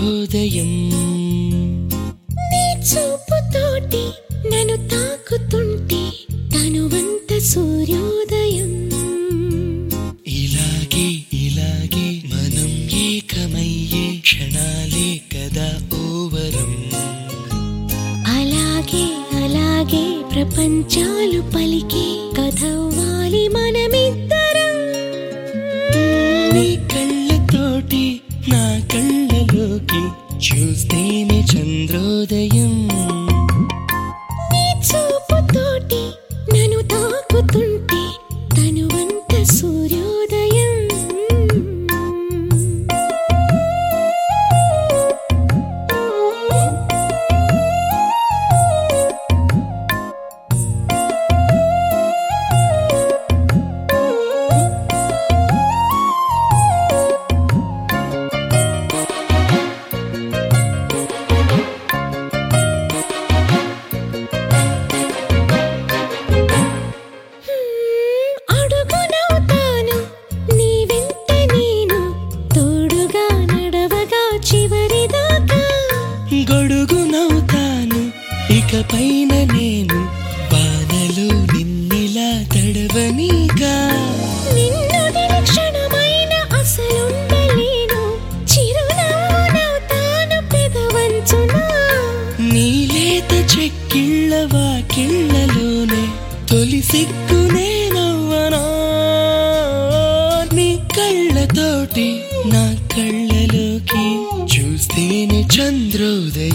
చంద్రోదయం. నీ చూపుతోటి నన్ను తాకుతుంటే తనువంత సూర్యోదయం. ఇలాగే ఇలాగే మనం ఏకమయ్యే క్షణాలే కదా ఓవరం. అలాగే అలాగే ప్రపంచాలు పలికే కథవ్వాలి మనమిద్దరం. నీ కళ్ళతోటి నా కళ్ళలోకి చూస్తేనే చంద్రోదయం. నీ చూపుతోటి నన్ను తాకుతుంటే తనువంత సూర్యోదయం. అడుగునవుతాను నీ వెంట నేను, తోడుగా నడవగా చివరిదాకా. గొడుగునవుతాను ఇకపైన నేను, బాణలు నిన్నిలా తడవనీగా. నిన్ను నిరీక్షణమైన అసలుండలేను, చిరునవ్వునవుతాను పెదవంచున. నీలేత చెక్కిళ్ళ వాకిళ్ళలోనే తొలి సిగ్గునే నవ్వనా. నీ కళ్ళతోటి నా కళ్ళలోకి చూస్తేనే చంద్రోదయం.